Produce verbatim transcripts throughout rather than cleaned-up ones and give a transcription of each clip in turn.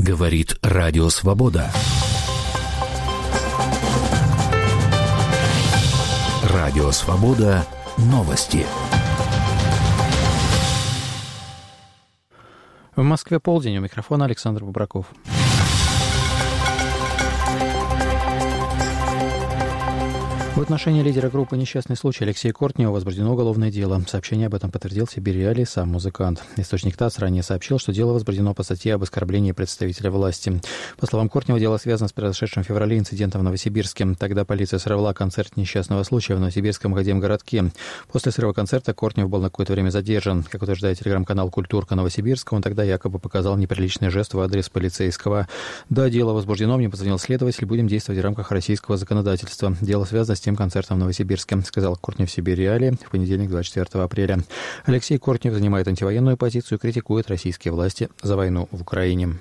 Говорит Радио Свобода. Радио Свобода. Новости. В Москве полдень. У микрофона Александр Бубраков. В отношении лидера группы «Несчастный случай» Алексея Кортнева возбуждено уголовное дело. Сообщение об этом подтвердил Сибирь Реалии сам музыкант. Источник ТАСС ранее сообщил, что дело возбуждено по статье об оскорблении представителя власти. По словам Кортнева, дело связано с произошедшим в феврале инцидентом в Новосибирске. Тогда полиция сорвала концерт «Несчастного случая» в Новосибирском академгородке. После срыва концерта Кортнев был на какое-то время задержан. Как утверждает телеграм-канал «Культурка Новосибирска», он тогда якобы показал неприличный жест в адрес полицейского. Да, дело возбуждено, мне позвонил следователь, будем действовать в рамках российского законодательства. Дело связано с тем концертом в Новосибирске, сказал Кортнев в Сибирь Реалии в понедельник, двадцать четвёртого апреля. Алексей Кортнев занимает антивоенную позицию, критикует российские власти за войну в Украине.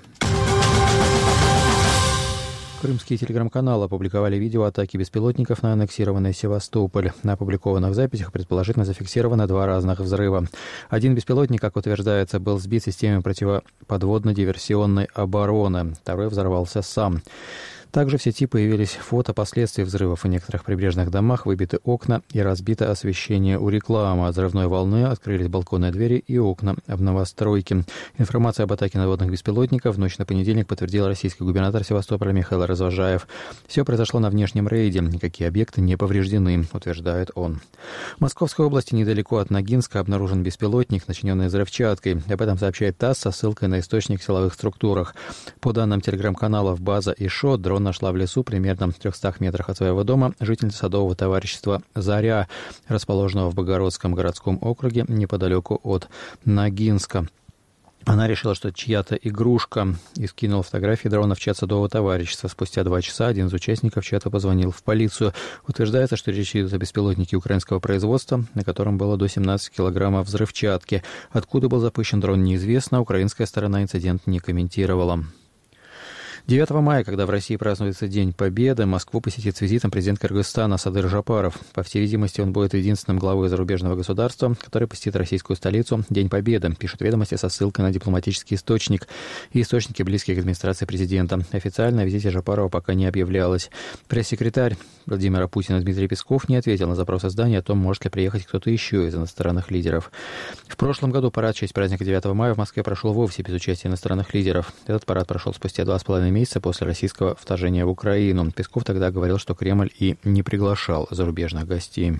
Крымские телеграм-каналы опубликовали видео атаки беспилотников на аннексированный Севастополь. На опубликованных записях предположительно зафиксировано два разных взрыва. Один беспилотник, как утверждается, был сбит системой противоподводно-диверсионной обороны. Второй взорвался сам. Также в сети появились фото последствий взрывов. В некоторых прибрежных домах выбиты окна и разбито освещение у рекламы. От взрывной волны открылись балконные двери и окна в новостройке. Информация об атаке надводных беспилотников в ночь на понедельник подтвердил российский губернатор Севастополя Михаил Развожаев. Все произошло на внешнем рейде. Никакие объекты не повреждены, утверждает он. В Московской области недалеко от Ногинска обнаружен беспилотник, начиненный взрывчаткой. Об этом сообщает ТАСС со ссылкой на источник в силовых структурах. По данным телеграм-каналов «База» и «Шо», дрон нашла в лесу примерно в трехстах метрах от своего дома жительница садового товарищества «Заря», расположенного в Богородском городском округе неподалеку от Ногинска. Она решила, что чья-то игрушка, и скинула фотографии дрона в чат садового товарищества. Спустя два часа один из участников чата позвонил в полицию. Утверждается, что речь идет о беспилотнике украинского производства, на котором было до семнадцати килограммов взрывчатки. Откуда был запущен дрон, неизвестно. Украинская сторона инцидент не комментировала. девятого мая, когда в России празднуется День Победы, Москву посетит с визитом президент Кыргызстана Садыр Жапаров. По всей видимости, он будет единственным главой зарубежного государства, который посетит российскую столицу День Победы, пишут «Ведомости» со ссылкой на дипломатический источник и источники, близкие к администрации президента. Официально о визите Жапарова пока не объявлялось. Пресс-секретарь Владимира Путина Дмитрий Песков не ответил на запрос издания о том, может ли приехать кто-то еще из иностранных лидеров. В прошлом году парад в честь праздника девятого мая в Москве прошел вовсе без участия иностранных лидеров. Этот парад прошел спустя два с половиной месяца после российского вторжения в Украину. Песков тогда говорил, что Кремль и не приглашал зарубежных гостей.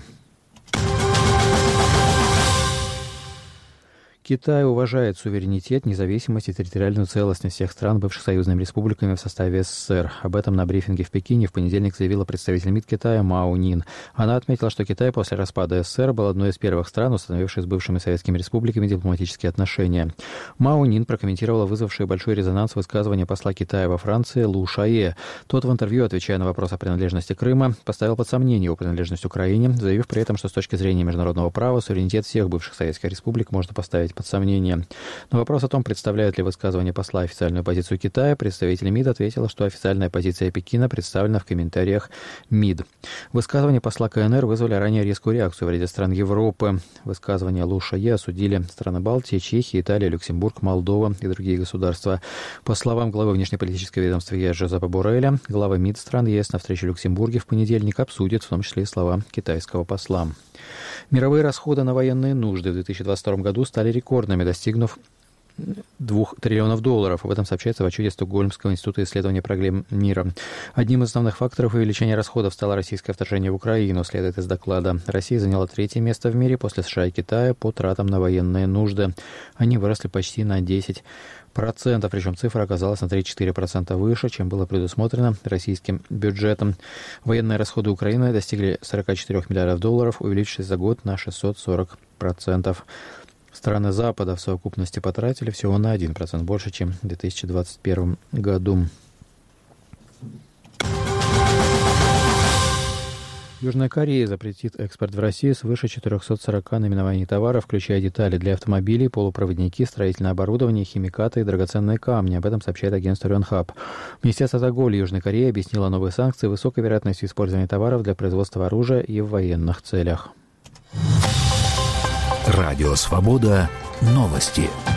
Китай уважает суверенитет, независимость и территориальную целостность всех стран, бывших союзными республиками в составе СССР. Об этом на брифинге в Пекине в понедельник заявила представитель МИД Китая Мао Нин. Она отметила, что Китай после распада СССР был одной из первых стран, установивших с бывшими советскими республиками дипломатические отношения. Мао Нин прокомментировала вызвавшее большой резонанс высказывание посла Китая во Франции Лу Шае. Тот в интервью, отвечая на вопрос о принадлежности Крыма, поставил под сомнение его принадлежность Украине, заявив при этом, что с точки зрения международного права суверенитет всех бывших советских республик можно поставить под сомнение. На вопрос о том, представляет ли высказывание посла официальную позицию Китая, представитель МИД ответила, что официальная позиция Пекина представлена в комментариях МИД. Высказывания посла КНР вызвали ранее резкую реакцию в ряде стран Европы. Высказывания Лу Шае осудили страны Балтии, Чехия, Италия, Люксембург, Молдова и другие государства. По словам главы внешнеполитического ведомства ЕС Жозепа Борреля, главы МИД стран ЕС на встрече в Люксембурге в понедельник обсудят в том числе и слова китайского посла. Мировые расходы на военные нужды в две тысячи двадцать втором году стали рекордными, достигнув двух триллионов долларов. Об этом сообщается в отчете Стокгольмского института исследования проблем мира. Одним из основных факторов увеличения расходов стало российское вторжение в Украину, следует из доклада. Россия заняла третье место в мире после США и Китая по тратам на военные нужды. Они выросли почти на десять процентов, причем цифра оказалась на три-четыре процента выше, чем было предусмотрено российским бюджетом. Военные расходы Украины достигли сорок четыре миллиардов долларов, увеличившись за год на шестьсот сорок процентов. Страны Запада в совокупности потратили всего на один процент больше, чем в две тысячи двадцать первом году. Южная Корея запретит экспорт в Россию свыше четырехсот сорока наименований товаров, включая детали для автомобилей, полупроводники, строительное оборудование, химикаты и драгоценные камни. Об этом сообщает агентство Рёнхаб. Министерство торговли Южной Кореи объяснило новые санкции высокой вероятностью использования товаров для производства оружия и в военных целях. Радио «Свобода». Новости.